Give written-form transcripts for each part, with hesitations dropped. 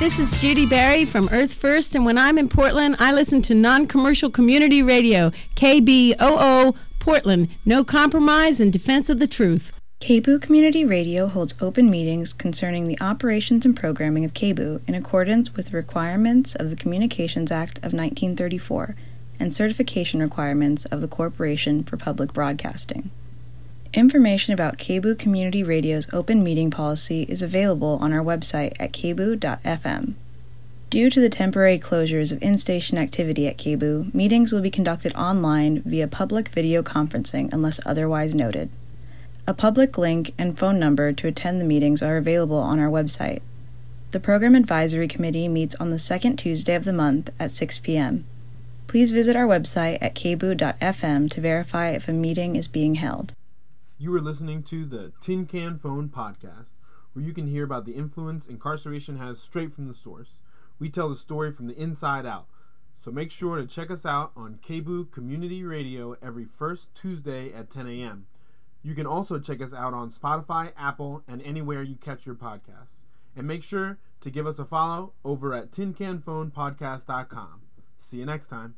This is Judy Barry from Earth First, and when I'm in Portland, I listen to non-commercial community radio, KBOO Portland, no compromise in defense of the truth. KBOO Community Radio holds open meetings concerning the operations and programming of KBOO in accordance with the requirements of the Communications Act of 1934 and certification requirements of the Corporation for Public Broadcasting. Information about KBOO Community Radio's open meeting policy is available on our website at kboo.fm. Due to the temporary closures of in-station activity at KBOO, meetings will be conducted online via public video conferencing unless otherwise noted. A public link and phone number to attend the meetings are available on our website. The Program Advisory Committee meets on the second Tuesday of the month at 6 p.m. Please visit our website at kboo.fm to verify if a meeting is being held. You are listening to the Tin Can Phone podcast, where you can hear about the influence incarceration has straight from the source. We tell the story from the inside out. So make sure to check us out on KBOO Community Radio every first Tuesday at 10 a.m. You can also check us out on Spotify, Apple, and anywhere you catch your podcasts. And make sure to give us a follow over at tincanphonepodcast.com. See you next time.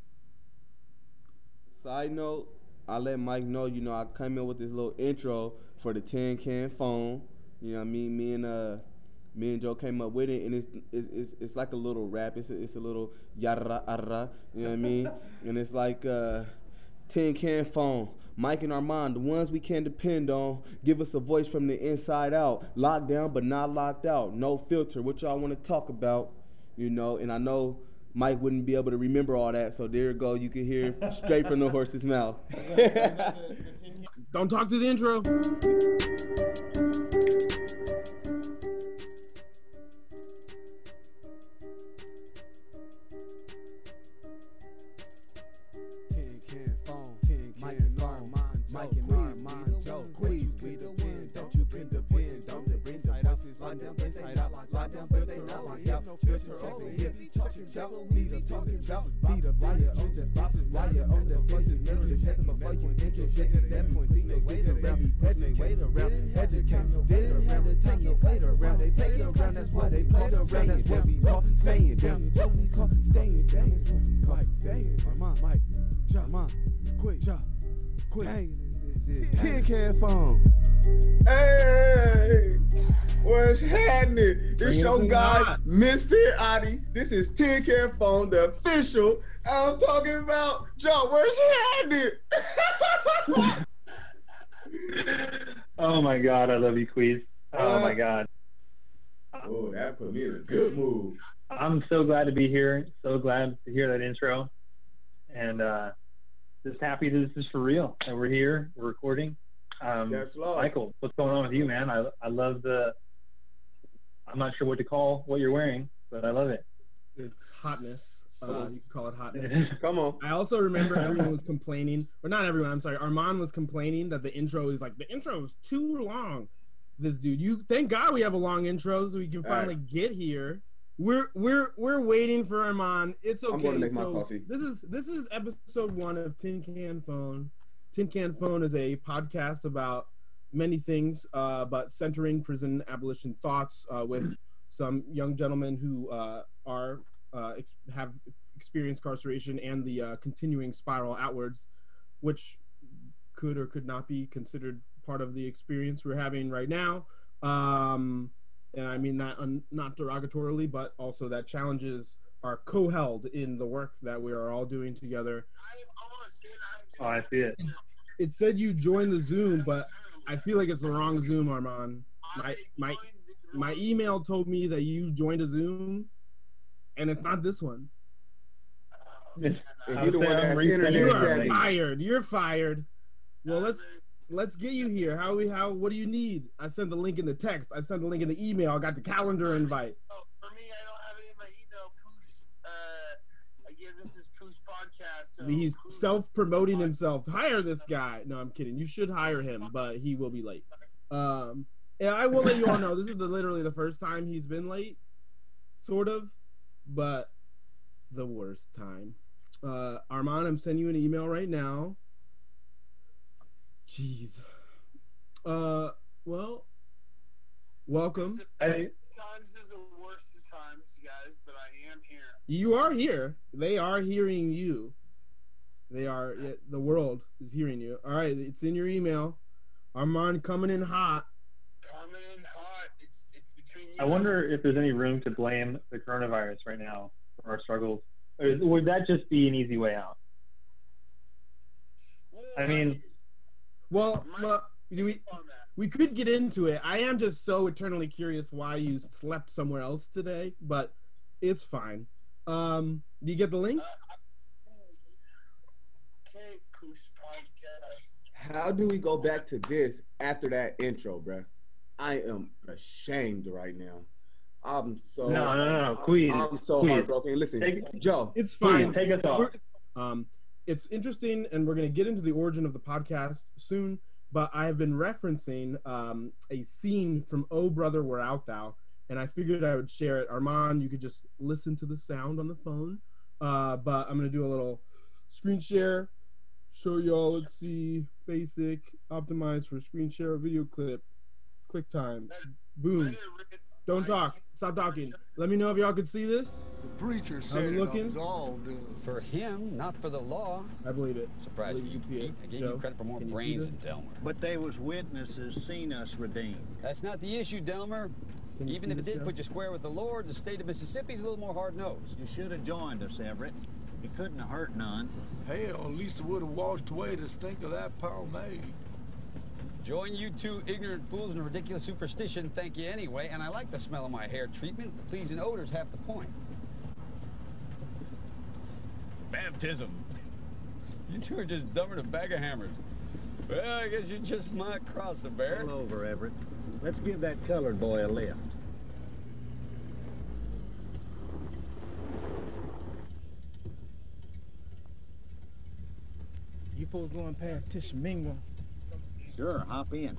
Side note, I let Mike know, I come in with this little intro for the Tin Can Phone. You know what I mean? Me and Joe came up with it, and it's like a little rap. It's a little yada yada. You know what I mean? And it's like Tin Can Phone. Mike and Armand, the ones we can depend on. Give us a voice from the inside out. Locked down but not locked out. No filter. What y'all want to talk about? And I know Mike wouldn't be able to remember all that, so there you go. You can hear straight from the horse's mouth. Don't talk to the intro. Tin Can Phone, Mike and Armand, Joe, Queez, we depend, don't you can depend, don't the inside out, lock down, inside out, lock down, but they not locked out, filter over here, talking about, be the talking about, be the buyer on the boxes, liar on the faces, never check them before you introduce to them points, see they wait around, educate, didn't have the time to wait around, they played around, that's what they played around, that's what we call staying down, what we call staying down, that's what we call staying, Armand, Mike, John, quick, Tin Can Phone. Hey, what's happening? It's your guy, Misfit Adi. This is Tin Can Phone, the official. I'm talking about Joe. What's happening? Oh my God, I love you, Queez. Oh my God. Oh, that put me in a good mood. I'm so glad to be here. So glad to hear that intro. And just happy that this is for real. And we're here, we're recording. Yes, Lord. Michael, what's going on with you, man? I love I'm not sure what to call what you're wearing, but I love it. It's hotness. You can call it hotness. Come on. I also remember everyone was complaining, or not everyone, I'm sorry, Armand was complaining that the intro is too long. This dude, thank God we have a long intro so we can finally get here. We're waiting for Armand. It's okay. I'm going to make my coffee. This is episode 1 of Tin Can Phone. Tin Can Phone is a podcast about many things, but centering prison abolition thoughts with some young gentlemen who have experienced incarceration and the continuing spiral outwards, which could or could not be considered part of the experience we're having right now. And I mean that not derogatorily, but also that challenges are co-held in the work that we are all doing together. Oh, I see it. It said you joined the Zoom, but I feel like it's the wrong Zoom, Armand. My email told me that you joined a Zoom, and it's not this one. You are fired. You're fired. Well, let's get you here. What do you need? I sent the link in the text. I sent the link in the email. I got the calendar invite. Oh, for me, I don't have it in my email. Again, this is Pooh's podcast. So he's self-promoting himself. Hire this guy. No, I'm kidding. You should hire him, but he will be late. Yeah, I will let you all know this is literally the first time he's been late, sort of, but the worst time. Armand, I'm sending you an email right now. Jeez. Well, welcome. Times is the worst of times. You are here. They are hearing you. They are. The world is hearing you. All right, it's in your email. Armand coming in hot. Coming in hot. It's between you. I wonder if there's any room to blame the coronavirus right now for our struggles. Or would that just be an easy way out? I mean, well, we could get into it. I am just so eternally curious why you slept somewhere else today, but it's fine. Do you get the link? How do we go back to this after that intro, bruh? I am ashamed right now. I'm so no, please. I'm so please. heartbroken. Listen, Joe, it's fine. Please, take us off. It's interesting, and we're going to get into the origin of the podcast soon. But I have been referencing a scene from "Oh Brother, Where Art Thou," and I figured I would share it. Armand, you could just listen to the sound on the phone. But I'm going to do a little screen share. Show y'all. Let's see. Basic. Optimize for screen share video clip. QuickTime. Boom. Don't talk. Stop talking. Let me know if y'all could see this. The preacher How's said it it looking? was all done. For him, not for the law. I believe it. Surprised I you, believe Pete. I gave you credit for more can you see brains this? than Delmer. But they was witnesses seen us redeemed. That's not the issue, Delmer. Can you Even see if it this, did Joe? put you square with the Lord, the state of Mississippi's a little more hard-nosed. You should have joined us, Everett. You couldn't have hurt none. Hell, at least it would have washed away the stink of that pomade. Join you two ignorant fools in a ridiculous superstition, thank you anyway, and I like the smell of my hair treatment. The pleasing odor's half the point. Baptism. You two are just dumber than a bag of hammers. Well, I guess you just might cross the bear. Pull over, Everett. Let's give that colored boy a lift. You folks going past Tishomingo? Sure, hop in.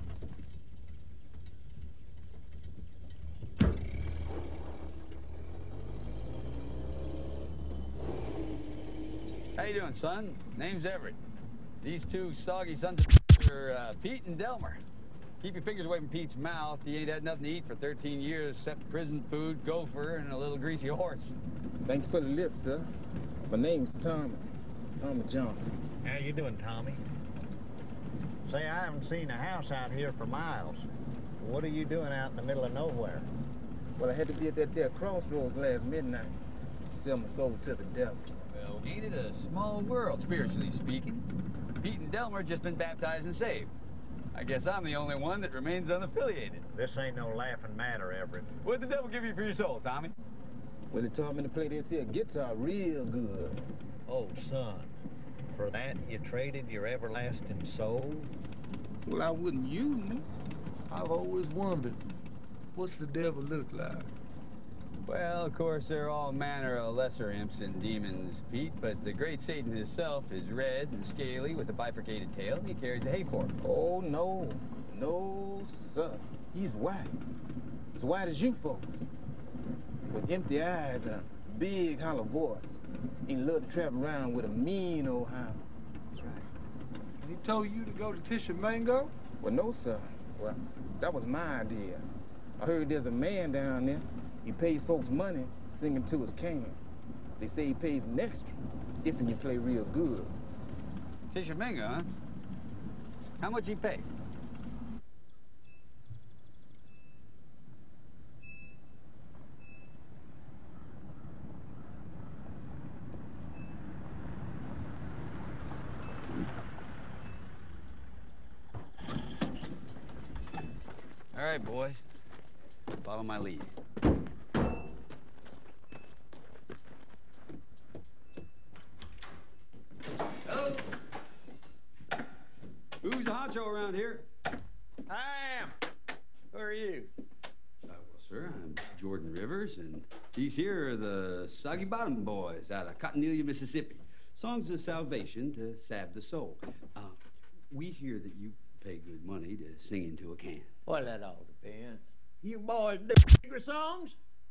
How you doing, son? Name's Everett. These two soggy sons of are Pete and Delmer. Keep your fingers away from Pete's mouth. He ain't had nothing to eat for 13 years except prison food, gopher, and a little greasy horse. Thanks for the lift, sir. My name's Tommy Johnson. How you doing, Tommy? Say, I haven't seen a house out here for miles. What are you doing out in the middle of nowhere? Well, I had to be at that there crossroads last midnight. Sell my soul to the devil. Well, ain't it a small world, spiritually speaking? Pete and Delmer just been baptized and saved. I guess I'm the only one that remains unaffiliated. This ain't no laughing matter, Everett. What'd the devil give you for your soul, Tommy? Well, he taught me to play this here guitar real good. Oh, son. For that, you traded your everlasting soul? Well, I wouldn't use them. I've always wondered, what's the devil look like? Well, of course, there are all manner of lesser imps and demons, Pete, but the great Satan himself is red and scaly with a bifurcated tail, and he carries a hay fork. Oh, no. No, sir. He's white. As white as you folks. With empty eyes and a big hollow voice. He loved to travel around with a mean old hound. That's right. And he told you to go to Tishomingo? Well, no, sir. Well, that was my idea. I heard there's a man down there. He pays folks money singing to his can. They say he pays an extra if you play real good. Tishomingo, huh? How much he pay? All right, boys. Follow my lead. Hello? Who's the honcho around here? I am. Who are you? Well, sir, I'm Jordan Rivers, and these here are the Soggy Bottom Boys out of Cottonelia, Mississippi. Songs of salvation to salve the soul. We hear that you pay good money to sing into a can. Well, that all depends. You boys do nigger songs?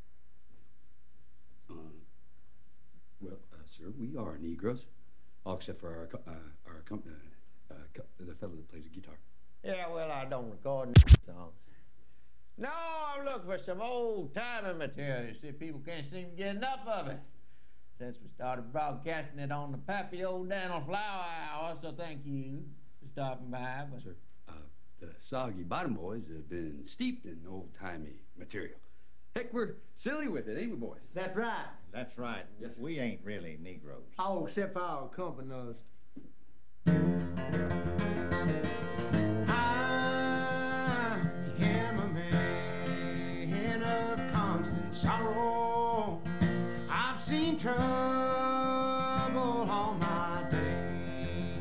Sir, we are Negroes, all except for our company, the fellow that plays the guitar. Yeah, well, I don't record songs. No, I'm looking for some old-timey material. You see, people can't seem to get enough of it. since we started broadcasting it on the Pappy O'Daniel Flower Hour, so thank you for stopping by. But Sir, the Soggy Bottom Boys have been steeped in old-timey material. Heck, we're silly with it, ain't we, boys? That's right. That's right. Yes, sir. We ain't really Negroes. Oh, except for our accompanists. I am a man of constant sorrow. I've seen trouble all my day.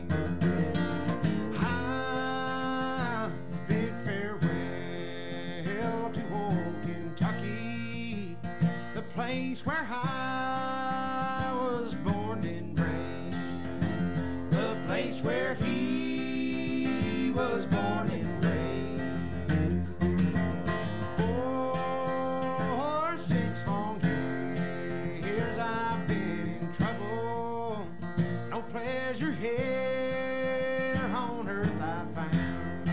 I bid farewell to old Kentucky, the place where I was born and raised, the place where he was born and raised. For 6 long years I've been in trouble. No pleasure here on earth I found.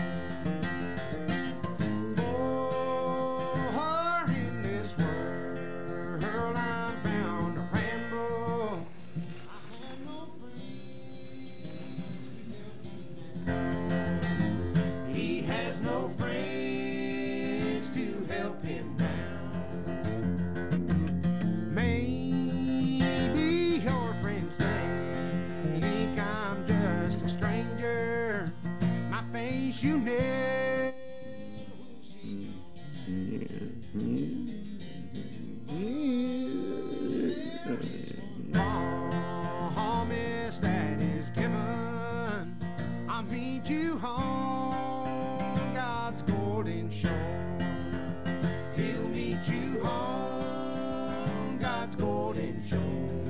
For in this world I'm bound to ramble. I have no friends to help me. He has no friends to help him now. Maybe your friends think I'm just a stranger. My face you never will see. Promise that is given. I'll meet you on God's golden shore. He'll meet you on God's golden shore.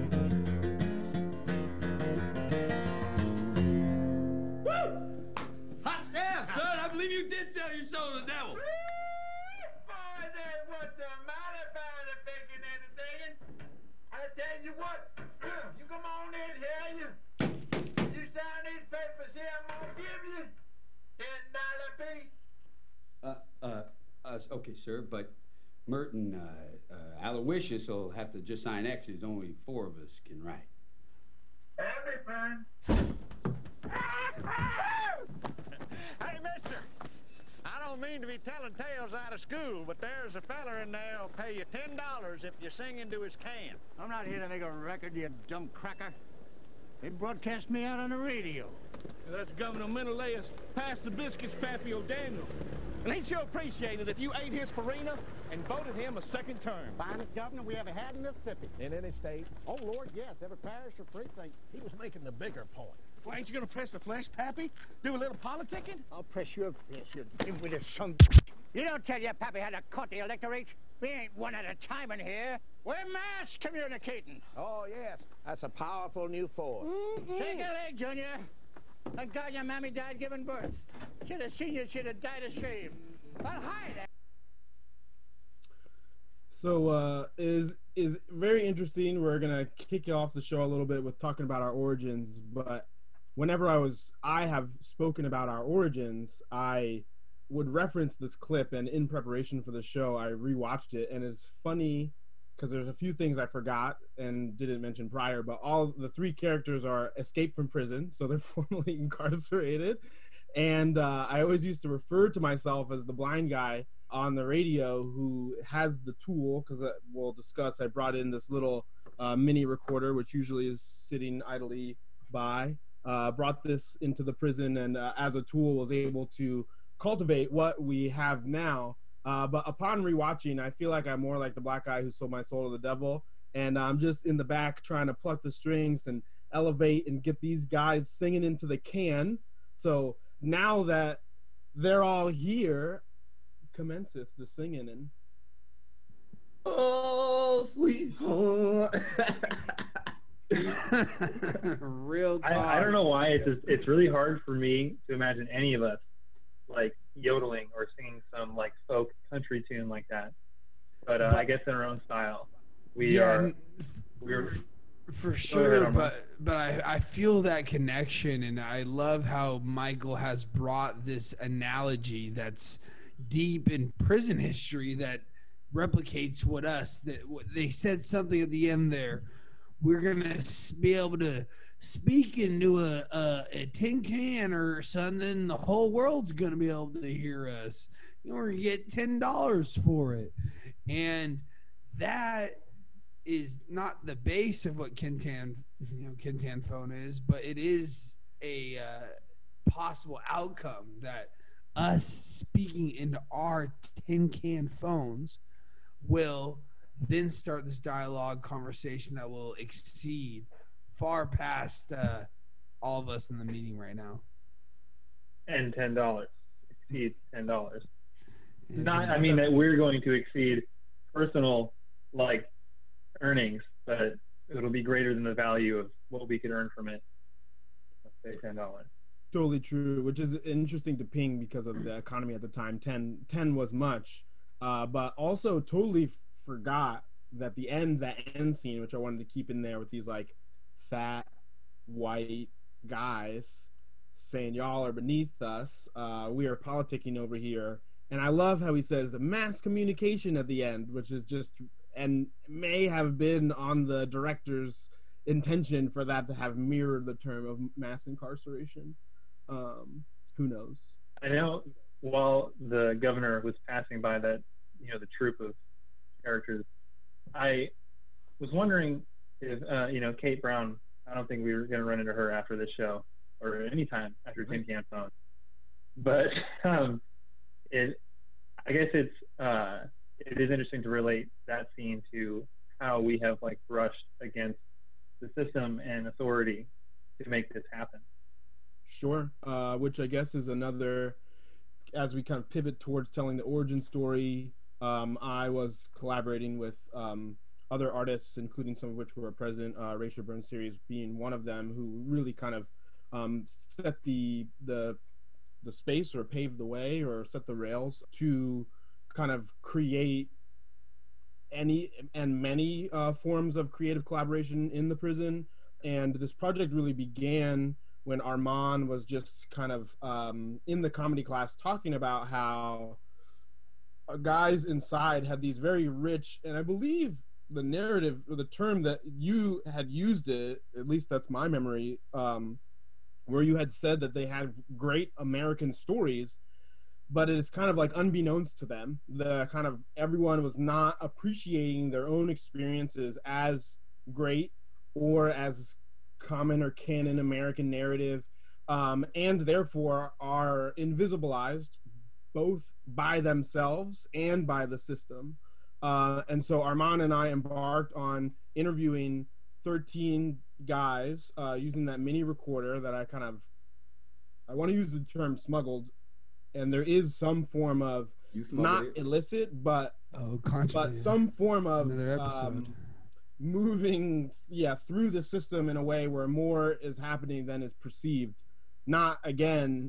Hot damn, son! I believe you did sell your soul to the devil. Boy, that was a mighty fine picking and digging. I tell you what, you come on in here, you sign these papers here, I'm gonna give you $10 piece. Okay, sir, but Merton, Aloysius will have to just sign X's. Only 4 of us can write. That'll be fine. Hey, mister, I don't mean to be telling tales out of school, but there's a feller in there who'll pay you $10 if you sing into his can. I'm not here to make a record, you dumb cracker. They broadcast me out on the radio. That's Governor Menelaus. Pass the biscuits, Pappy O'Daniel. And ain't you appreciated if you ate his farina and voted him a second term? Finest governor we ever had in Mississippi. In any state? Oh, Lord, yes. Every parish or precinct. He was making the bigger point. Well, ain't you gonna press the flesh, Pappy? Do a little politicking? I'll press your flesh, you with a son. You don't tell your pappy how to cut the electorate. We ain't one at a time in here. We're mass communicating. Oh, yes. That's a powerful new force. Shake a leg, Junior. Thank God your mammy died giving birth. Should have seen you, should have died of shame. But hide. So is very interesting. We're gonna kick off the show a little bit with talking about our origins, but whenever I have spoken about our origins, I would reference this clip, and in preparation for the show, I rewatched it, and it's funny because there's a few things I forgot and didn't mention prior, but all the 3 characters are escaped from prison, so they're formerly incarcerated, and I always used to refer to myself as the blind guy on the radio who has the tool, because we'll discuss, I brought in this little mini recorder, which usually is sitting idly by, brought this into the prison, and as a tool was able to cultivate what we have now. But upon rewatching, I feel like I'm more like the black guy who sold my soul to the devil, and I'm just in the back trying to pluck the strings and elevate and get these guys singing into the can. So now that they're all here, commenceth the singing. And oh, sweet home. Real talk. I don't know why it's really hard for me to imagine any of us like yodeling or singing some like folk country tune like that, but I guess in our own style. We're for sure, but I feel that connection, and I love how Michael has brought this analogy that's deep in prison history that replicates what they said something at the end there. we're gonna be able to speak into a tin can or something. The whole world's gonna be able to hear us. We're gonna get $10 for it, and that is not the base of what Kintan phone is, but it is a possible outcome that us speaking into our tin can phones will then start this dialogue conversation that will exceed far past all of us in the meeting right now. And $10 exceed $10. Not, I mean that we're going to exceed personal like earnings, but it'll be greater than the value of what we could earn from it. Let's say $10. Totally true, which is interesting to ping because of the economy at the time. 10 was much, but also totally forgot that that end scene, which I wanted to keep in there with these like fat white guys saying y'all are beneath us, we are politicking over here. And I love how he says the mass communication at the end, which is just, and may have been on the director's intention for that to have mirrored the term of mass incarceration. Who knows? I know while the governor was passing by that, the troupe of characters, I was wondering if, Kate Brown, I don't think we were going to run into her after this show or any time after Tin Can Phone. But I guess it is interesting to relate that scene to how we have like brushed against the system and authority to make this happen. Sure, which I guess is another, as we kind of pivot towards telling the origin story, I was collaborating with other artists, including some of which were present, Rachel Burns series being one of them, who really kind of set the space or paved the way or set the rails to kind of create many forms of creative collaboration in the prison. And this project really began when Armand was just kind of in the comedy class talking about how guys inside had these very rich, and I believe the narrative or the term that you had used it, at least that's my memory, where you had said that they had great American stories, but it's kind of like unbeknownst to them, the kind of everyone was not appreciating their own experiences as great or as common or canon American narrative, and therefore are invisibilized both by themselves and by the system. And so Armand and I embarked on interviewing 13 guys using that mini recorder that I want to use the term smuggled, and there is some form of not illicit, but some form of moving through the system in a way where more is happening than is perceived. Not again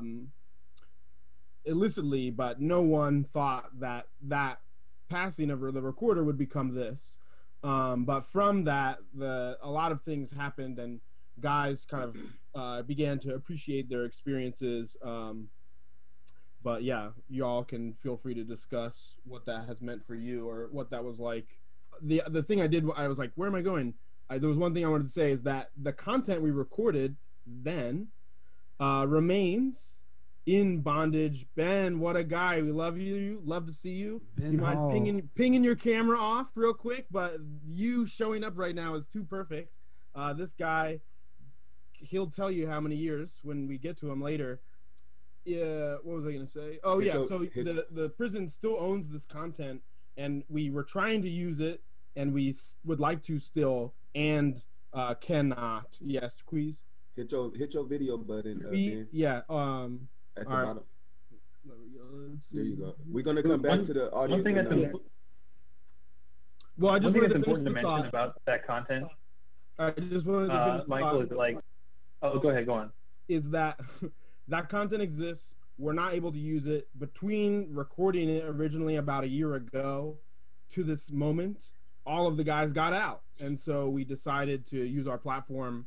illicitly, but no one thought that passing of the recorder would become this. But from that, a lot of things happened, and guys kind of began to appreciate their experiences. But yeah, y'all can feel free to discuss what that has meant for you or what that was like. The thing I did, I was like, where am I going? There was one thing I wanted to say is that the content we recorded then remains in bondage. Ben, what a guy. We love you. Love to see you. Ben, you mind pinging your camera off real quick, but you showing up right now is too perfect. This guy, he'll tell you how many years when we get to him later. Yeah, what was I going to say? Oh, yeah, so the prison still owns this content, and we were trying to use it, and we would like to still, and cannot. Yes, Queez? Hit your video button. Yeah. At the bottom. There you go. We're gonna come back to the audience. One thing that's well, I just wanted important to mention about that content. I just wanted to Michael is like, oh, go ahead, go on. Is that that content exists? We're not able to use it between recording it originally about a year ago to this moment. All of the guys got out, and so we decided to use our platform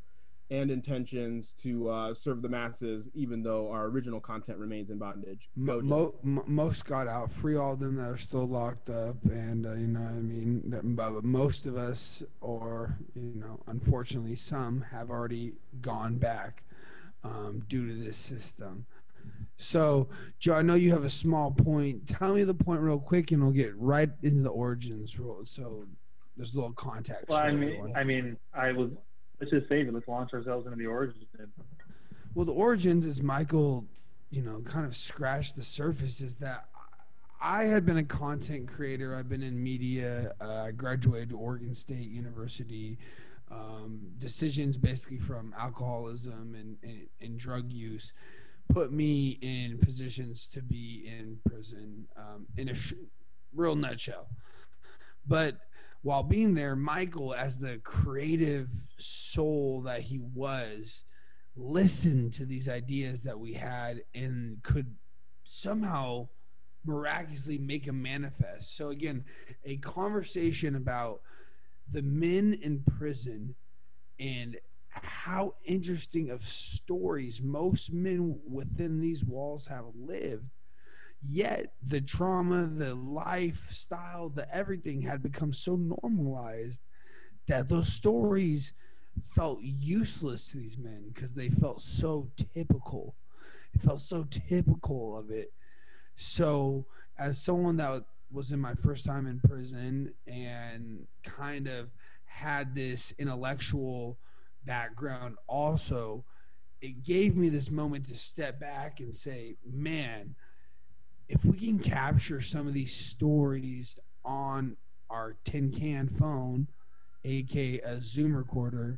and intentions to serve the masses, even though our original content remains in bondage. Most got out. Free all of them that are still locked up, and you know what I mean. But most of us, or you know, unfortunately, some have already gone back due to this system. So, Joe, I know you have a small point. Tell me the point real quick, and we'll get right into the origins. So there's a little context. Well, let's just save it. Let's launch ourselves into the origins. Well, the origins, as Michael, you know, kind of scratched the surface, is that I had been a content creator. I've been in media. I graduated Oregon State University. Decisions basically from alcoholism and drug use put me in positions to be in prison in a real nutshell. But while being there, Michael, as the creative soul that he was, listened to these ideas that we had and could somehow miraculously make them manifest. So again, a conversation about the men in prison and how interesting of stories most men within these walls have lived. Yet the trauma, the lifestyle, the everything had become so normalized that those stories felt useless to these men because they felt so typical. It felt so typical of it. So as someone that was in my first time in prison and kind of had this intellectual background also, it gave me this moment to step back and say, man, if we can capture some of these stories on our tin can phone, aka a Zoom recorder,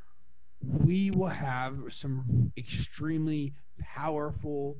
we will have some extremely powerful,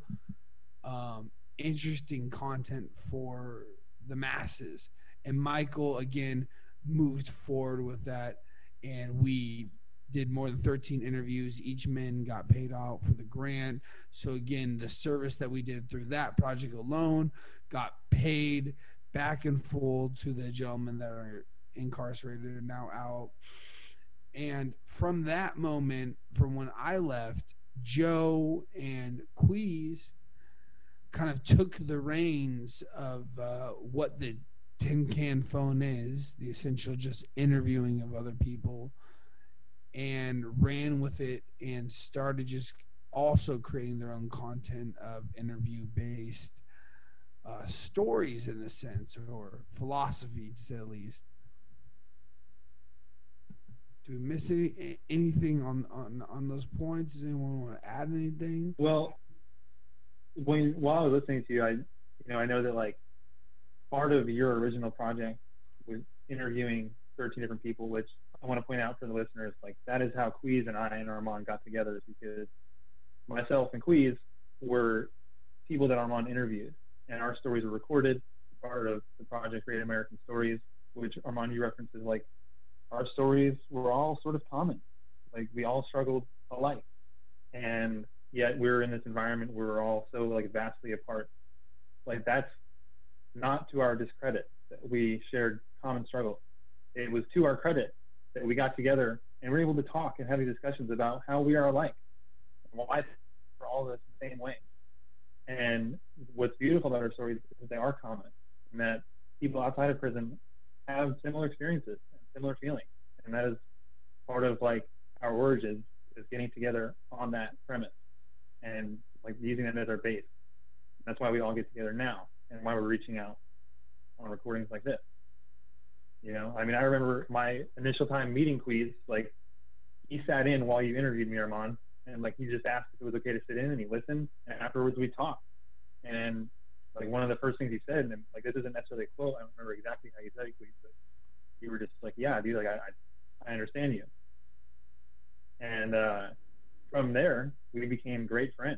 interesting content for the masses. And Michael, again, moved forward with that, and we did more than 13 interviews. Each man got paid out for the grant. So again, the service that we did through that project alone got paid back in full to the gentlemen that are incarcerated and now out. And from that moment, from when I left, Joe and Queez kind of took the reins of what the tin can phone is, the essential just interviewing of other people, and ran with it and started just also creating their own content of interview-based stories in a sense, or philosophy to say the least. Do we miss anything on those points? Does anyone want to add anything? Well, while I was listening to you, I know that like part of your original project was interviewing 13 different people, which I want to point out for the listeners, like that is how Queez and I and Armand got together, is because myself and Queez were people that Armand interviewed, and our stories were recorded, part of the project Great American Stories, which Armand, you referenced, is like our stories were all sort of common. Like we all struggled alike, and yet we're in this environment where we're all so like vastly apart. Like that's not to our discredit that we shared common struggles. It was to our credit that we got together and were able to talk and have these discussions about how we are alike and why we're all the same way. And what's beautiful about our stories is that they are common, and that people outside of prison have similar experiences and similar feelings. And that is part of like our origins, is getting together on that premise and like using that as our base. And that's why we all get together now, and why we're reaching out on recordings like this. You know, I mean, I remember my initial time meeting Queez, like he sat in while you interviewed me, Armand, and like he just asked if it was okay to sit in, and he listened, and afterwards we talked. And like one of the first things he said, and like this isn't necessarily a quote, I don't remember exactly how you said it, Queez, but you were just like, yeah, dude, like I understand you. And from there, we became great friends.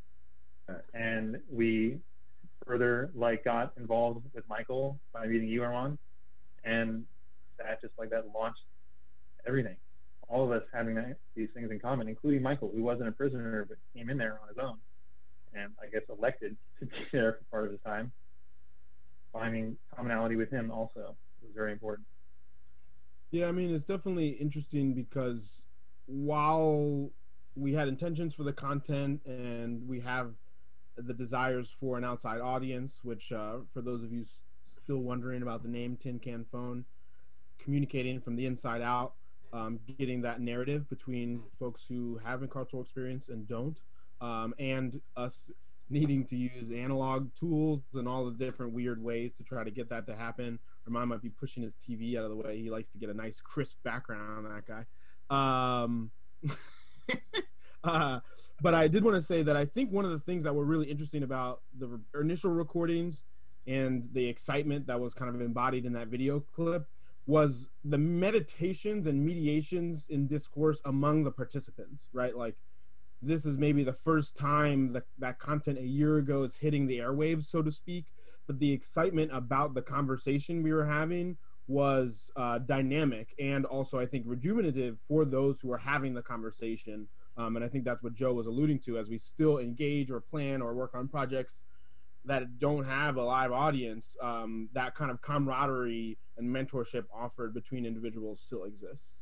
And we further like got involved with Michael by meeting you, Armand. And that just like that launched everything. All of us having these things in common, including Michael, who wasn't a prisoner but came in there on his own, and I guess elected to be there for part of his time. Finding commonality with him also was very important. Yeah, I mean, it's definitely interesting because while we had intentions for the content and we have the desires for an outside audience, which for those of you still wondering about the name Tin Can Phone, communicating from the inside out, getting that narrative between folks who have incarceral experience and don't, and us needing to use analog tools and all the different weird ways to try to get that to happen. Armand might be pushing his TV out of the way. He likes to get a nice crisp background on that guy. But I did want to say that I think one of the things that were really interesting about the initial recordings and the excitement that was kind of embodied in that video clip was the meditations and mediations in discourse among the participants, right? Like, this is maybe the first time that that content a year ago is hitting the airwaves, so to speak, but the excitement about the conversation we were having was dynamic and also, I think, rejuvenative for those who are having the conversation. And I think that's what Joe was alluding to, as we still engage or plan or work on projects that don't have a live audience, that kind of camaraderie and mentorship offered between individuals still exists.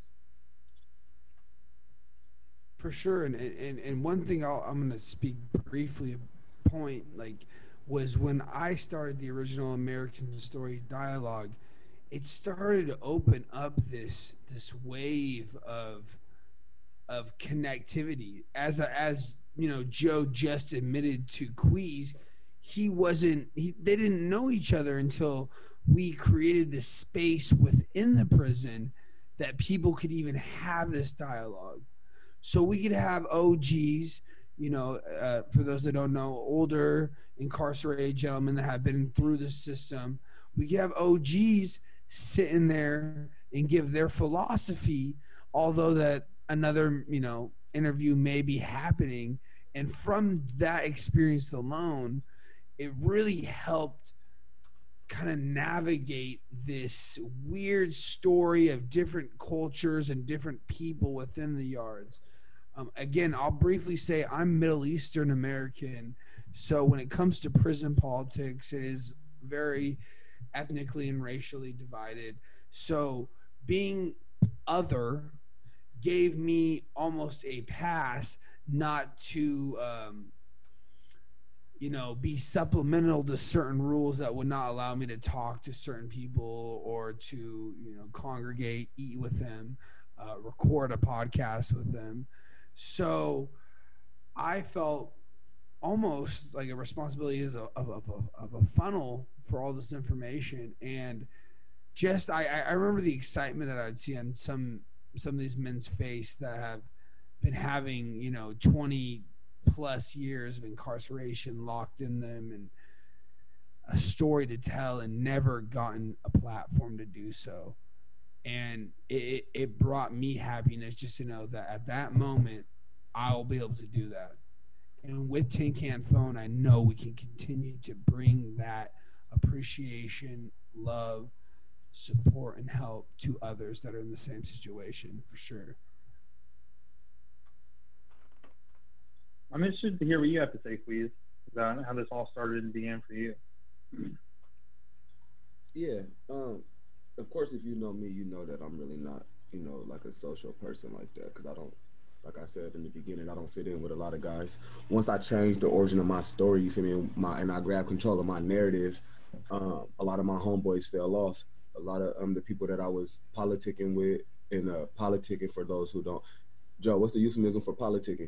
For sure, and one thing I'm going to speak briefly, point, like, was when I started the original American Story Dialogue, it started to open up this wave of connectivity. As you know, Joe just admitted to Queez, they didn't know each other until we created this space within the prison that people could even have this dialogue. So we could have OGs, you know, for those that don't know, older incarcerated gentlemen that have been through the system. We could have OGs sitting there and give their philosophy, although that another, you know, interview may be happening. And from that experience alone, it really helped kind of navigate this weird story of different cultures and different people within the yards. Again, I'll briefly say I'm Middle Eastern American, so when it comes to prison politics, it is very ethnically and racially divided. So being other gave me almost a pass not to, you know, be supplemental to certain rules that would not allow me to talk to certain people or to, you know, congregate, eat with them, record a podcast with them. So I felt almost like a responsibility of a funnel for all this information. And just I remember the excitement that I would see on some of these men's face that have been having, you know, 20 plus years of incarceration locked in them and a story to tell and never gotten a platform to do so. And it brought me happiness just to know that at that moment, I will be able to do that. And with Tin Can Phone, I know we can continue to bring that appreciation, love, support, and help to others that are in the same situation, for sure. I'm interested to hear what you have to say, Queez, about how this all started and began for you. Yeah. Of course, if you know me, you know that I'm really not, you know, like a social person like that, because I don't, like I said in the beginning, I don't fit in with a lot of guys. Once I changed the origin of my story, you see me, and I grabbed control of my narrative, a lot of my homeboys fell off. A lot of the people that I was politicking with, and politicking for those who don't. Joe, what's the euphemism for politicking?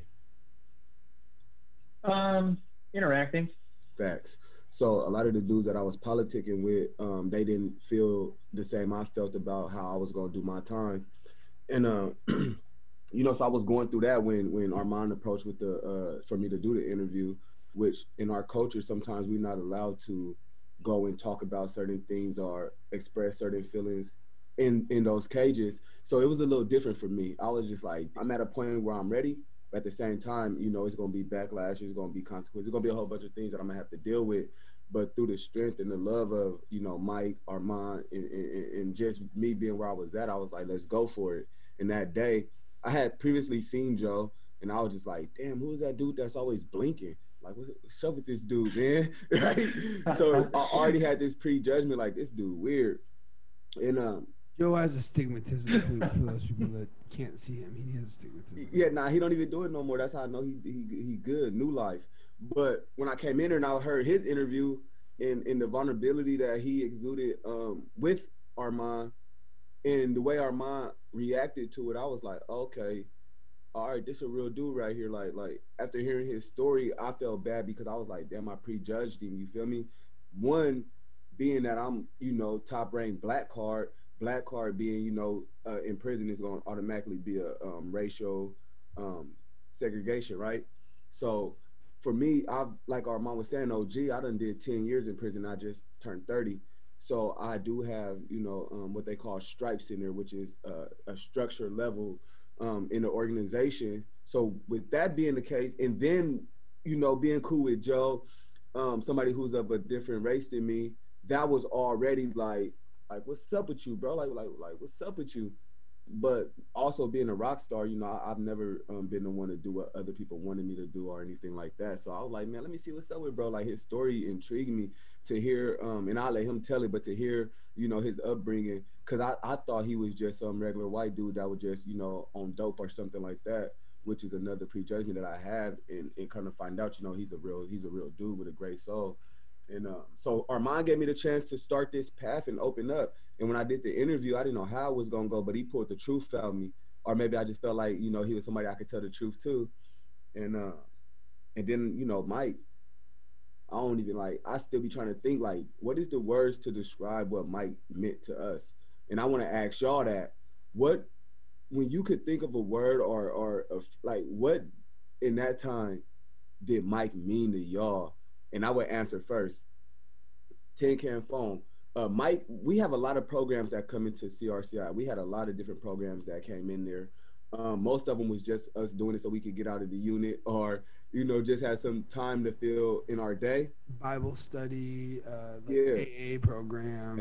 Interacting. Facts. So a lot of the dudes that I was politicking with, they didn't feel the same I felt about how I was going to do my time. And, you know, so I was going through that when Armand approached with for me to do the interview, which in our culture, sometimes we're not allowed to go and talk about certain things or express certain feelings in those cages. So it was a little different for me. I was just like, I'm at a point where I'm ready. But at the same time, you know, it's going to be backlash. It's going to be consequences. It's going to be a whole bunch of things that I'm going to have to deal with. But through the strength and the love of, you know, Mike, Armand, and just me being where I was at, I was like, let's go for it. And that day, I had previously seen Joe, and I was just like, damn, who is that dude that's always blinking? Like, what's up with this dude, man? Right? So I already had this prejudgment, like, this dude weird. And Joe has astigmatism for those people that can't see him. He has astigmatism. Yeah, nah, he don't even do it no more. That's how I know he good, new life. But when I came in there and I heard his interview and the vulnerability that he exuded with Armand and the way Armand reacted to it, I was like, okay, all right, this a real dude right here. Like after hearing his story, I felt bad because I was like, damn, I prejudged him. You feel me? One, being that I'm, top ranked black card being, in prison is going to automatically be a racial segregation, right? So for me, like our mom was saying, OG, I done did 10 years in prison. I just turned 30. So I do have, what they call stripes in there, which is a structure level in the organization. So with that being the case, and then, being cool with Joe, somebody who's of a different race than me, that was already like, what's up with you, bro? Like, what's up with you? But also being a rock star, I've never been the one to do what other people wanted me to do or anything like that. So I was like, man, let me see what's up with bro. Like his story intrigued me to hear, and I'll let him tell it, but to hear, his upbringing, because I thought he was just some regular white dude that was just, on dope or something like that, which is another prejudgment that I have, and kind of find out, he's a real dude with a great soul. And so Armand gave me the chance to start this path and open up. And when I did the interview, I didn't know how it was going to go, but he pulled the truth out of me. Or maybe I just felt like, he was somebody I could tell the truth to. And then, Mike, I still be trying to think, like, what is the words to describe what Mike meant to us? And I want to ask y'all that. When you could think of a word or what in that time did Mike mean to y'all? And I would answer first. Tin Can Phone. Mike, we have a lot of programs that come into CRCI. We had a lot of different programs that came in there. Most of them was just us doing it so we could get out of the unit or, just have some time to fill in our day. Bible study, AA programs,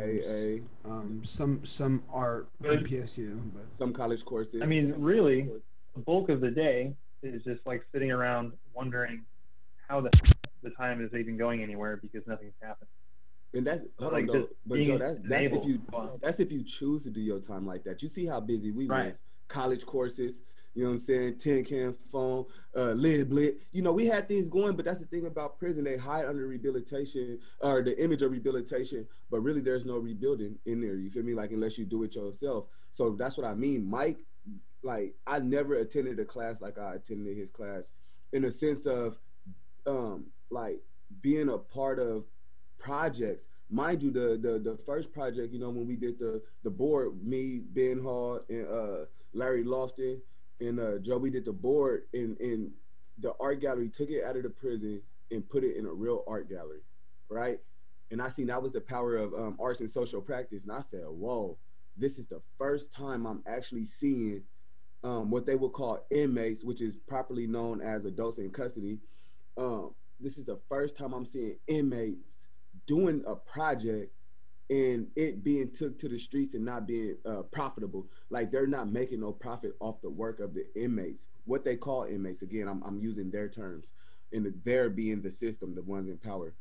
some art from PSU. But some college courses. I mean, really, the bulk of the day is just like sitting around wondering how the time is even going anywhere because nothing's happened. And that's like Joe, that's if you choose to do your time like that. You see how busy we was. College courses, you know what I'm saying? Tin Can Phone, Lid Blit. We had things going, but that's the thing about prison. They hide under rehabilitation or the image of rehabilitation, but really there's no rebuilding in there. You feel me? Like unless you do it yourself. So that's what I mean. Mike, like I never attended a class like I attended his class in a sense of like being a part of projects. Mind you, the first project, when we did the board, me, Ben Hall, and Larry Lofton, and Joe, we did the board, and the art gallery took it out of the prison and put it in a real art gallery, right? And I seen that was the power of arts and social practice, and I said, whoa, this is the first time I'm actually seeing what they would call inmates, which is properly known as adults in custody. This is the first time I'm seeing inmates doing a project and it being took to the streets and not being profitable. Like they're not making no profit off the work of the inmates, what they call inmates. Again, I'm using their terms, and their being the system, the ones in power.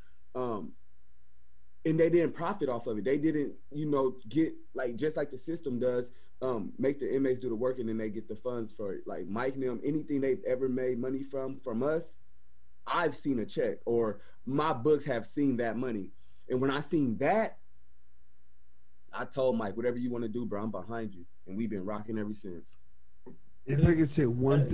And they didn't profit off of it. They didn't, get like, just like the system does, make the inmates do the work and then they get the funds for it. Like Mike and them, anything they've ever made money from us, I've seen a check, or my books have seen that money. And when I seen that, I told Mike, whatever you want to do, bro, I'm behind you. And we've been rocking ever since. If I could say one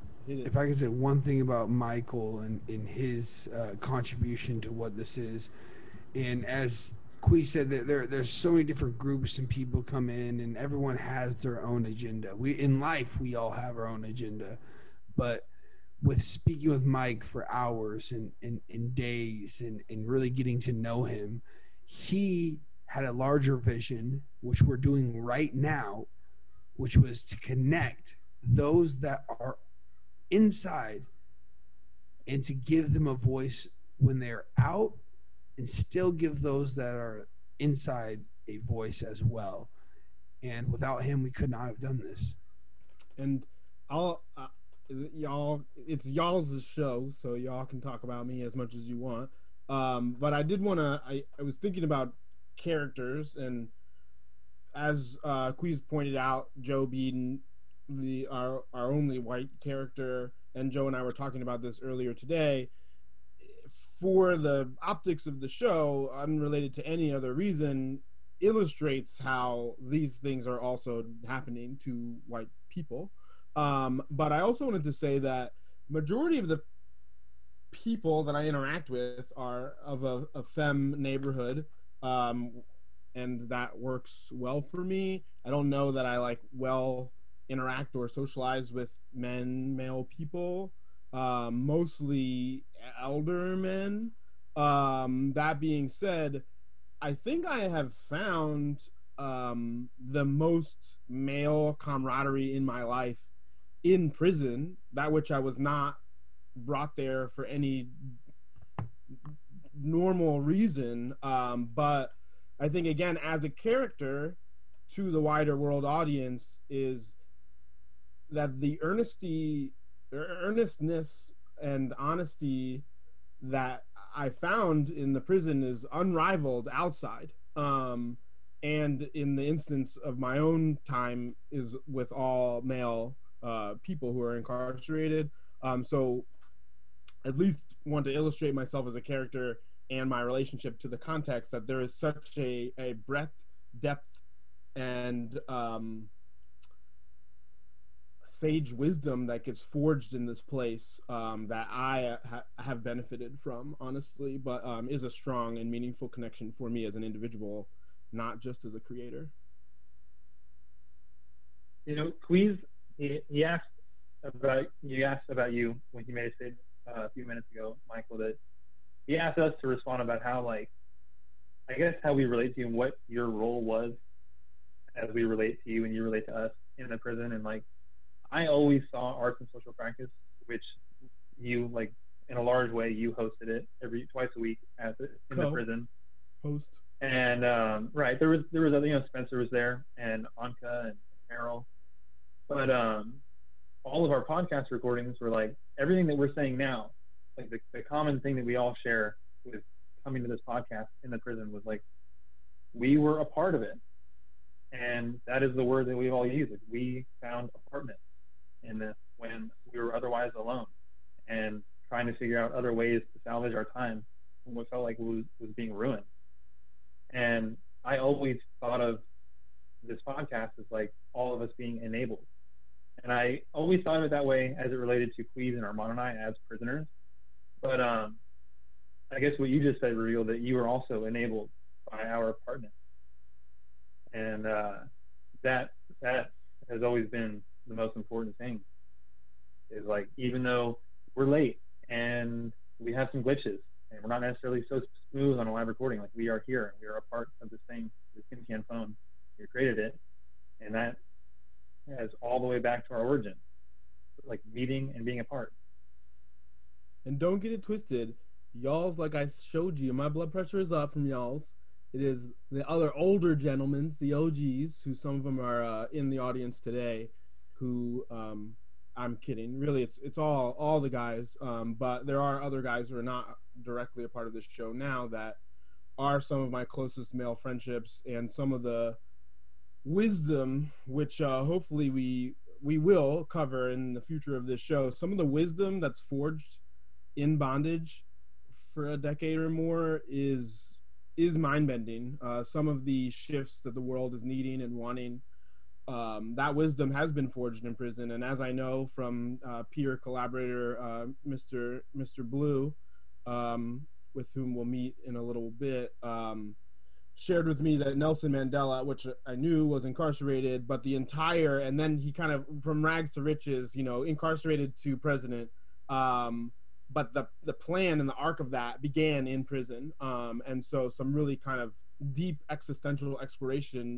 thing about Michael and his contribution to what this is, and as Quee said, that there's so many different groups and people come in, and everyone has their own agenda. In life, we all have our own agenda, but with speaking with Mike for hours and days and really getting to know him, he had a larger vision, which we're doing right now, which was to connect those that are inside and to give them a voice when they're out, and still give those that are inside a voice as well. And without him, we could not have done this. And it's y'all's show, so y'all can talk about me as much as you want. But I did want to, I was thinking about characters, and as Queez pointed out, Joe being our only white character, and Joe and I were talking about this earlier today, for the optics of the show, unrelated to any other reason, illustrates how these things are also happening to white people. But I also wanted to say that majority of the people that I interact with are of a femme neighborhood, and that works well for me. I don't know that I interact or socialize with male people, mostly elder men. That being said, I think I have found the most male camaraderie in my life in prison, that which I was not brought there for any normal reason. But I think, again, as a character to the wider world audience, is that the earnestness and honesty that I found in the prison is unrivaled outside. And in the instance of my own time is with all male people who are incarcerated. So at least want to illustrate myself as a character and my relationship to the context, that there is such a breadth, depth, and sage wisdom that gets forged in this place, that I have benefited from, honestly, but is a strong and meaningful connection for me as an individual, not just as a creator. You know, Queez, he asked about you when he made a statement a few minutes ago, Michael, that he asked us to respond about how, I guess, how we relate to you and what your role was as we relate to you and you relate to us in the prison. And I always saw Arts and Social Practice, which you, in a large way, you hosted it twice a week in the prison. Host. And right, there was other, Spencer was there, and Anka and Meryl, but all of our podcast recordings were everything that we're saying now, the common thing that we all share with coming to this podcast in the prison was we were a part of it, and that is the word that we've all used. We found apartment in this when we were otherwise alone, and trying to figure out other ways to salvage our time from what felt like was being ruined. And I always thought of this podcast as all of us being enabled. And I always thought of it that way as it related to Queez and Armand and I as prisoners. But I guess what you just said revealed that you were also enabled by our apartment. And that has always been the most important thing, is even though we're late and we have some glitches and we're not necessarily so smooth on a live recording, we are here and we are a part of this thing, the Tin Can Phone. We created it, and that has all the way back to our origin, meeting and being a part. And don't get it twisted, y'all's, like I showed you, my blood pressure is up from y'all's. It is the other older gentlemen, the OGs, who some of them are in the audience today, who I'm kidding. Really, it's all the guys, but there are other guys who are not directly a part of this show now that are some of my closest male friendships, and some of the wisdom, which hopefully we will cover in the future of this show. Some of the wisdom that's forged in bondage for a decade or more is mind-bending. Some of the shifts that the world is needing and wanting, that wisdom has been forged in prison. And as I know from peer collaborator Mr. Blue, with whom we'll meet in a little bit, shared with me that Nelson Mandela, which I knew was incarcerated, but the entire, and then he kind of, from rags to riches, incarcerated to president, but the plan and the arc of that began in prison. And so some really kind of deep existential exploration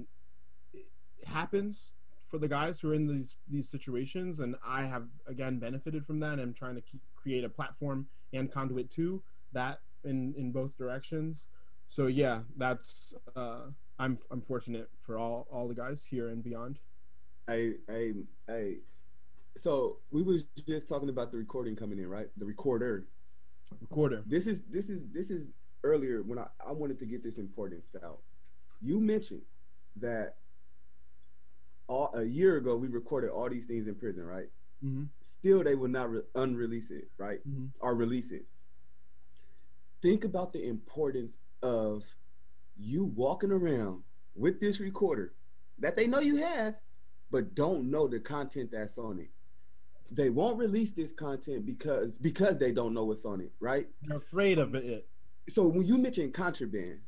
happens for the guys who are in these situations, and I have again benefited from that. I'm trying to create a platform and conduit to that in both directions. So yeah, that's I'm fortunate for all the guys here and beyond. So we was just talking about the recording coming in, right? The recorder. This is earlier when I wanted to get this importance out. You mentioned that a year ago we recorded all these things in prison, right? Mm-hmm. Still, they will not unrelease it, right? Mm-hmm. Or release it. Think about the importance of you walking around with this recorder that they know you have, but don't know the content that's on it. They won't release this content because they don't know what's on it, right? They're afraid of it. So when you mention contraband,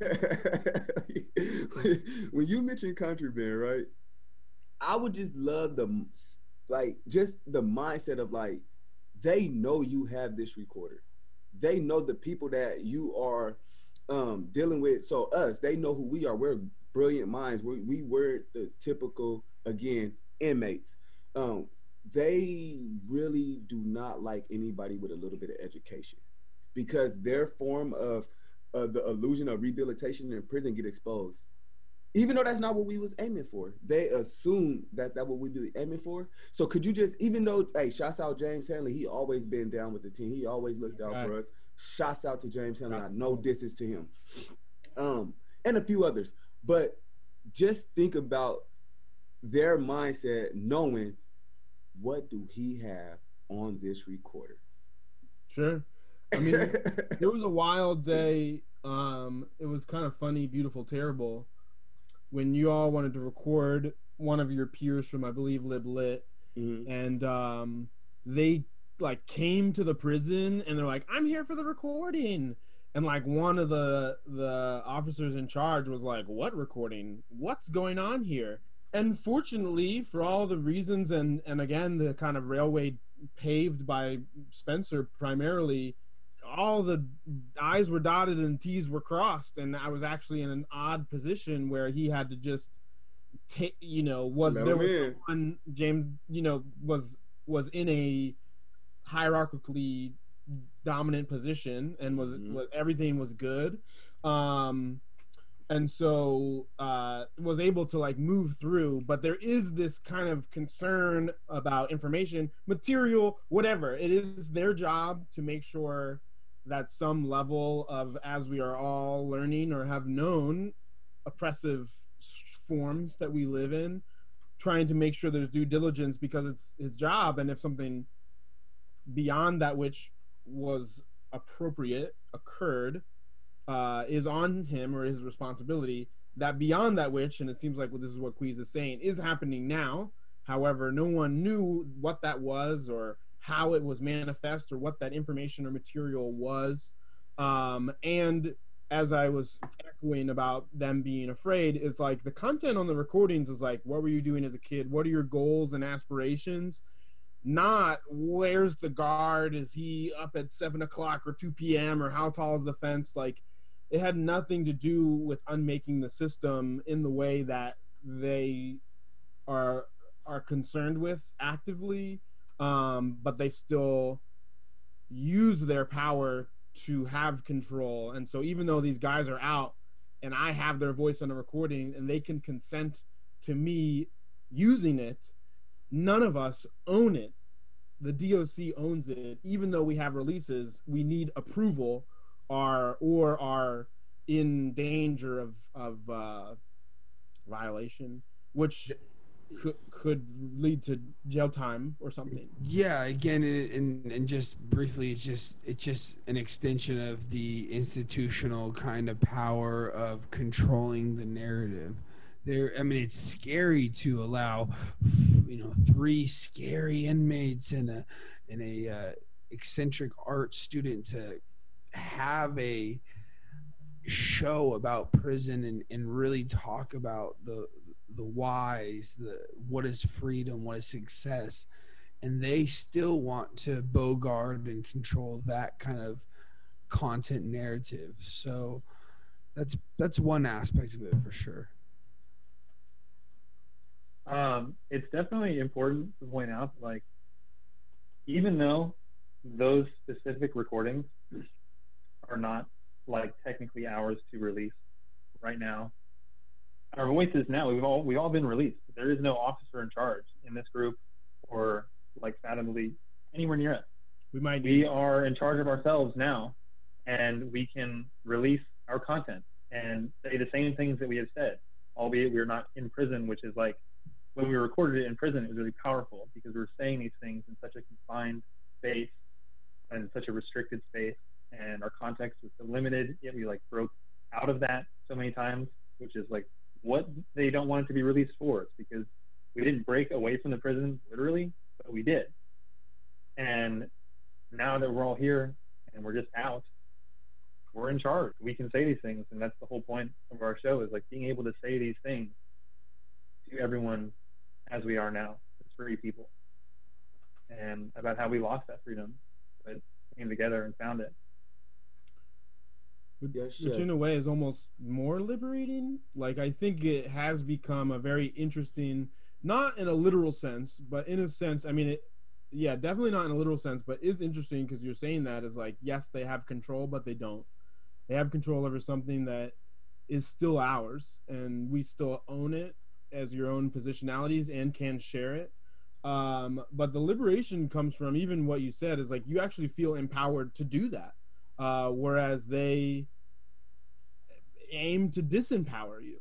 right? I would just love just the mindset of like, they know you have this recorder. They know the people that you are dealing with. So they know who we are. We're brilliant minds. We were the typical, again, inmates. They really do not like anybody with a little bit of education, because their form of the illusion of rehabilitation in prison get exposed. Even though that's not what we was aiming for, they assume that that's what we be aiming for. So could you just, even though, hey, shouts out James Hanley, he always been down with the team. He always looked out for us. Shouts out to James Hanley. I know this is to him. And a few others. But just think about their mindset, knowing what do he have on this recorder. Sure. I mean, there was a wild day. It was kind of funny, beautiful, terrible, when you all wanted to record one of your peers from, I believe, Lib Lit, and they like came to the prison and they're like, "I'm here for the recording," and like one of the officers in charge was like, "What recording? What's going on here?" And fortunately, for all the reasons, and again, the kind of railway paved by Spencer primarily, all the I's were dotted and T's were crossed, and I was actually in an odd position where he had to just take, someone, James, was in a hierarchically dominant position and was everything was good, and so was able to like move through. But there is this kind of concern about information, material, whatever. It is their job to make sure that some level of, as we are all learning or have known, oppressive forms that we live in, trying to make sure there's due diligence, because it's his job. And if something beyond that which was appropriate occurred, is on him or his responsibility, that beyond that which, and it seems like this is what Queez is saying, is happening now. However, no one knew what that was or how it was manifest or what that information or material was. And as I was echoing about them being afraid, it's like the content on the recordings is like, what were you doing as a kid? What are your goals and aspirations? Not where's the guard? Is he up at 7 o'clock or 2 p.m. or how tall is the fence? Like, it had nothing to do with unmaking the system in the way that they are concerned with actively. But they still use their power to have control. And so even though these guys are out and I have their voice on a recording and they can consent to me using it, none of us own it. The DOC owns it. Even though we have releases, we need approval or are in danger of violation, which could lead to jail time or something. Yeah, again, and just briefly, it's just an extension of the institutional kind of power of controlling the narrative. I mean, it's scary to allow, 3 scary inmates and a eccentric art student to have a show about prison and really talk about the whys, what is freedom, what is success, and they still want to bogart and control that kind of content narrative. So that's one aspect of it for sure. It's definitely important to point out, like, even though those specific recordings are not like technically ours to release right now, our voices now, we've all been released. There is no officer in charge in this group or like fathomably anywhere near us. We are in charge of ourselves now, and we can release our content and say the same things that we have said, albeit we're not in prison, which is like when we recorded it in prison, it was really powerful because we were saying these things in such a confined space and such a restricted space, and our context was so limited, yet we like broke out of that so many times, which is like what they don't want it to be released for. It's because we didn't break away from the prison literally, but we did. And now that we're all here and we're just out, we're in charge. We can say these things, and that's the whole point of our show, is like being able to say these things to everyone as we are now, as free people, and about how we lost that freedom, but came together and found it. Which in a way is almost more liberating. Like, I think it has become a very interesting, not in a literal sense, but in a sense, I mean, yeah, definitely not in a literal sense, but is interesting because you're saying that is like, yes, they have control, but they don't. They have control over something that is still ours, and we still own it as your own positionalities and can share it. But the liberation comes from even what you said is like, you actually feel empowered to do that. Whereas they aim to disempower you.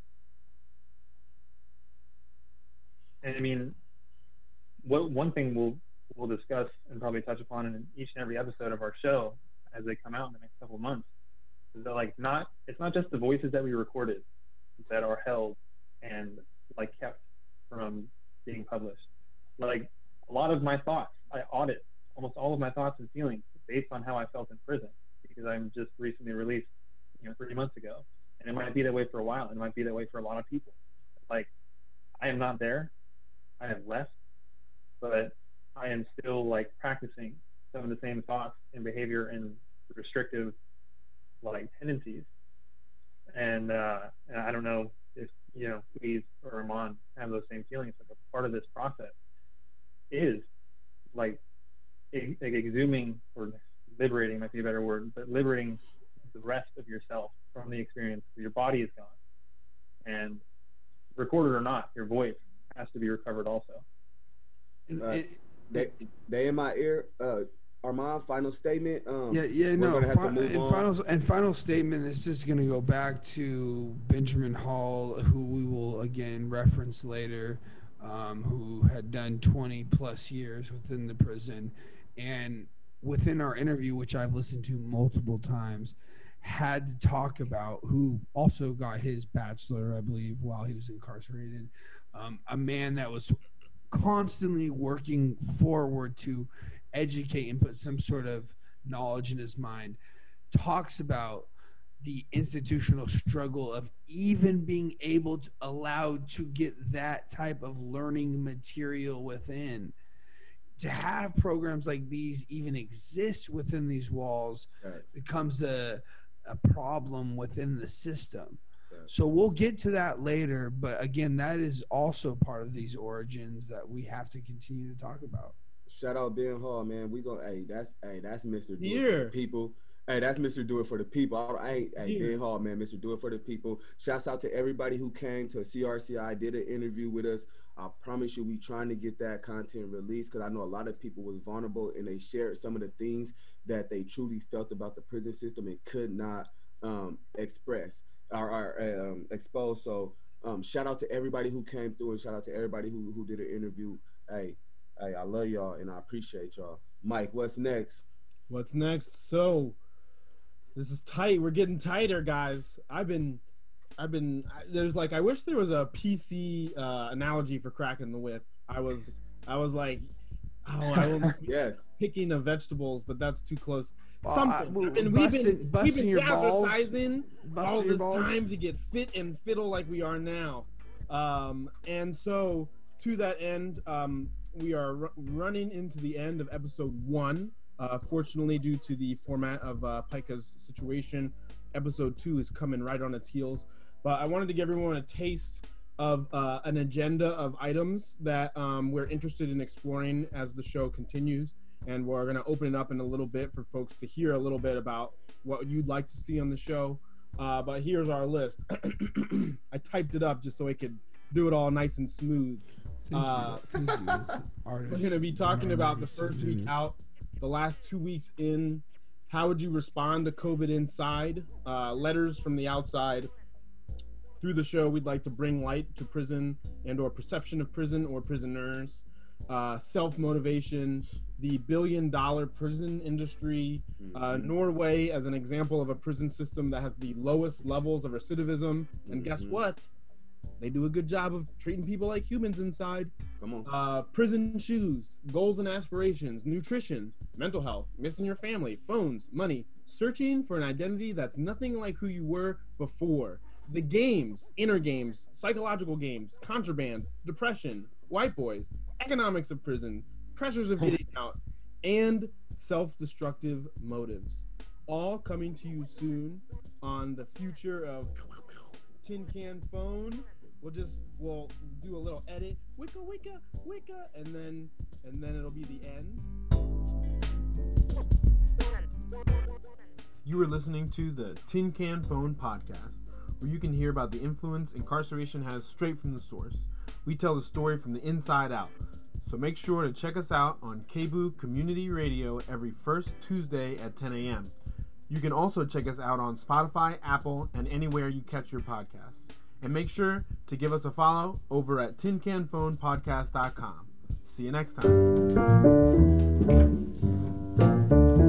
And I mean, one thing we'll discuss and probably touch upon in each and every episode of our show as they come out in the next couple of months is that like it's not just the voices that we recorded that are held and like kept from being published. Like a lot of my thoughts, I audit almost all of my thoughts and feelings based on how I felt in prison, because I'm just recently released, 3 months ago. And it might be that way for a while. It might be that way for a lot of people. Like, I am not there. I have left, but I am still like practicing some of the same thoughts and behavior and restrictive like tendencies. And I don't know if, please or Armand have those same feelings. Like a part of this process is like exhuming, or liberating might be a better word, but liberating the rest of yourself from the experience. Your body is gone, and recorded or not, your voice has to be recovered also. They in my ear. Armand, final statement. Final statement is just going to go back to Benjamin Hall, who we will again reference later, who had done 20 plus years within the prison, and within our interview, which I've listened to multiple times, had to talk about, who also got his bachelor, I believe, while he was incarcerated, a man that was constantly working forward to educate and put some sort of knowledge in his mind, talks about the institutional struggle of even being able to allowed to get that type of learning material within. To have programs like these even exist within these walls becomes a problem within the system. So we'll get to that later, but again, that is also part of these origins that we have to continue to talk about. Shout out Ben Hall, man. We go, that's Mr. Do It for the People. Hey, that's Mr. Do It for the People. Ben Hall, man, Mr. Do It for the People. Shouts out to everybody who came to CRCI, did an interview with us. I promise you, we trying to get that content released, because I know a lot of people was vulnerable and they shared some of the things that they truly felt about the prison system and could not express or expose. So shout out to everybody who came through, and shout out to everybody who did an interview. Hey, I love y'all and I appreciate y'all. Mike, what's next? What's next? So this is tight. We're getting tighter, guys. I've been there's like, I wish there was a PC analogy for cracking the whip. I was like, I almost picking of vegetables, but that's too close. We've been jazzercising all this time to get fit and fiddle like we are now. And so to that end, we are running into the end of episode 1. Fortunately, due to the format of Pika's situation, episode 2 is coming right on its heels. But I wanted to give everyone a taste of an agenda of items that we're interested in exploring as the show continues. And we're going to open it up in a little bit for folks to hear a little bit about what you'd like to see on the show. But here's our list. I typed it up just so I could do it all nice and smooth. We're going to be talking about the first week out, the last 2 weeks in. How would you respond to COVID inside? Letters from the outside. Through the show, we'd like to bring light to prison and or perception of prison or prisoners, self-motivation, the billion-dollar prison industry, Norway as an example of a prison system that has the lowest levels of recidivism. And guess what? They do a good job of treating people like humans inside. Come on. Prison shoes, goals and aspirations, nutrition, mental health, missing your family, phones, money, searching for an identity that's nothing like who you were before. The games, inner games, psychological games, contraband, depression, white boys, economics of prison, pressures of getting out, and self-destructive motives. All coming to you soon on the future of Tin Can Phone. We'll do a little edit, wicka wicka wicka, and then it'll be the end. You are listening to the Tin Can Phone podcast, where you can hear about the influence incarceration has straight from the source. We tell the story from the inside out. So make sure to check us out on KBOO Community Radio every first Tuesday at 10 a.m. You can also check us out on Spotify, Apple, and anywhere you catch your podcasts. And make sure to give us a follow over at tincanphonepodcast.com. See you next time.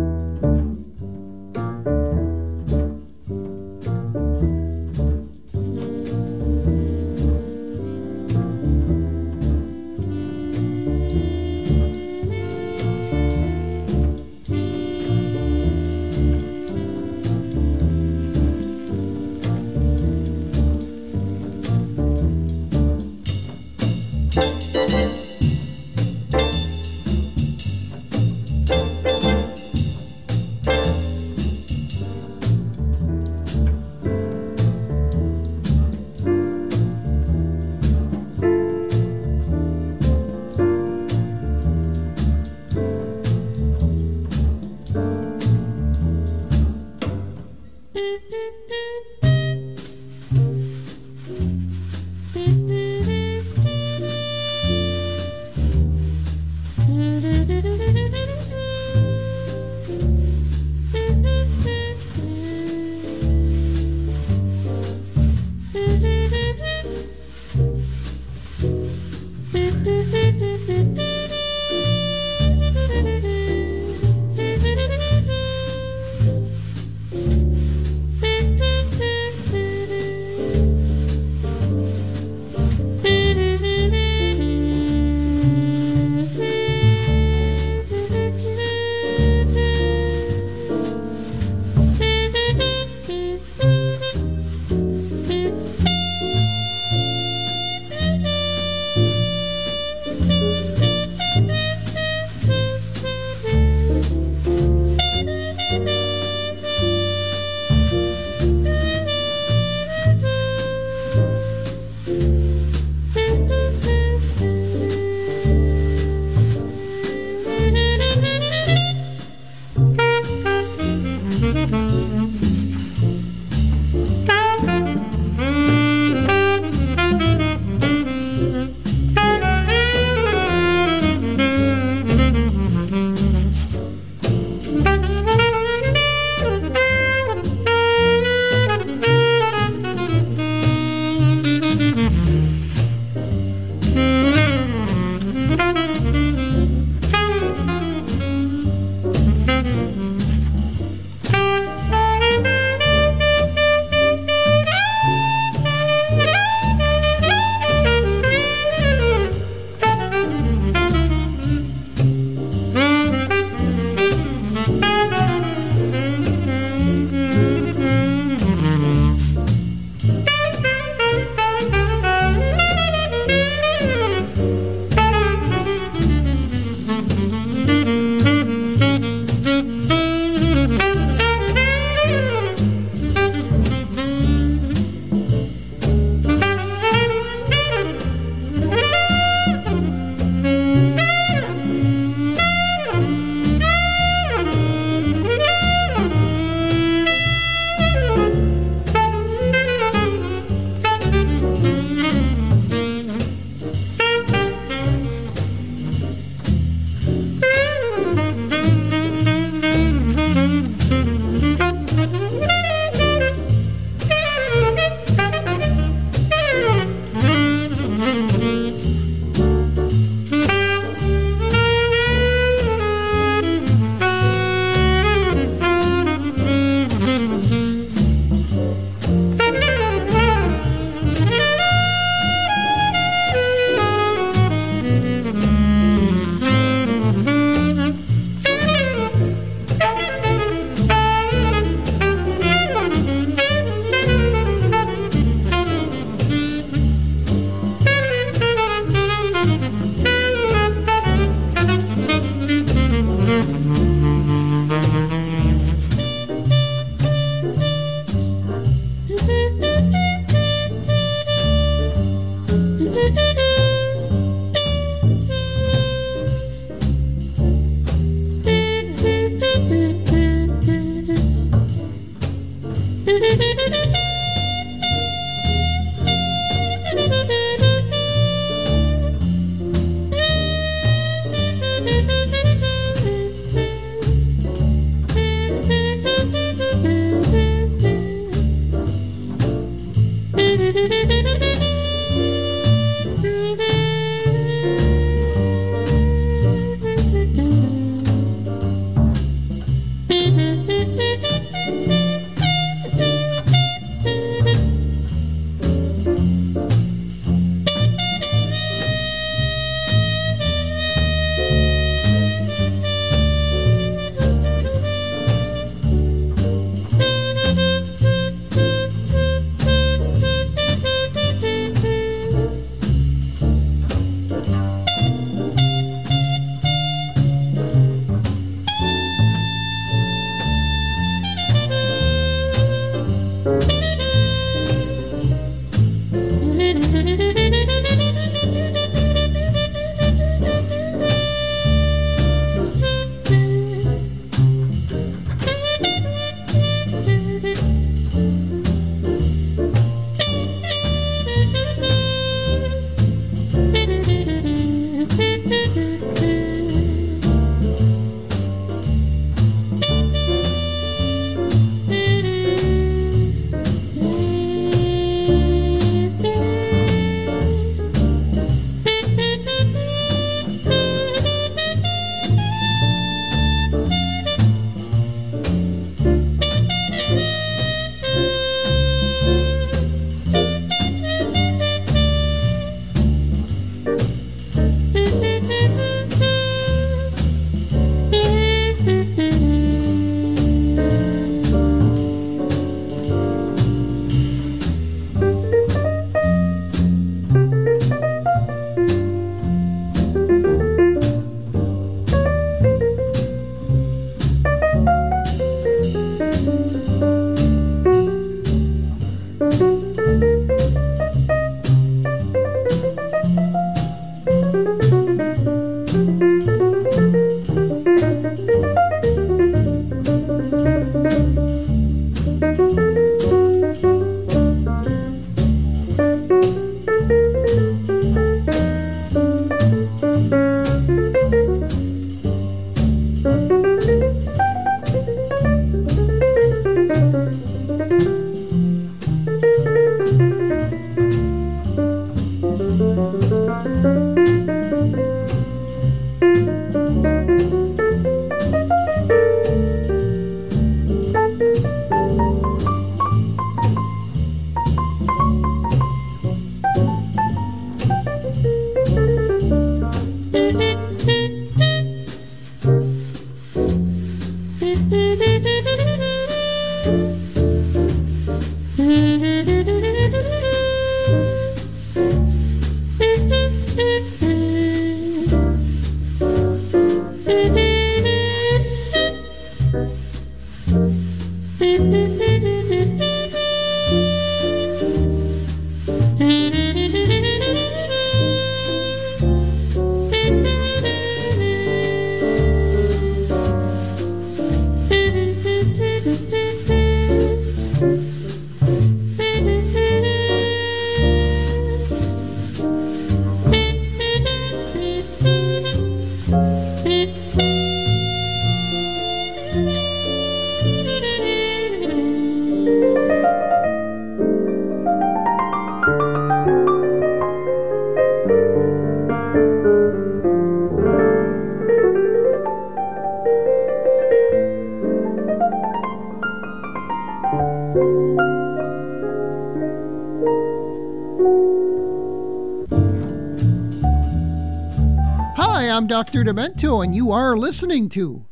I'm Dr. Demento, and you are listening to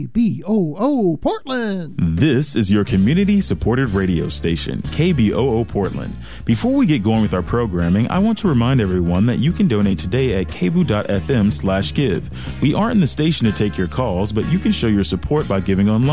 KBOO Portland. This is your community-supported radio station, KBOO Portland. Before we get going with our programming, I want to remind everyone that you can donate today at kboo.fm/give. We aren't in the station to take your calls, but you can show your support by giving online.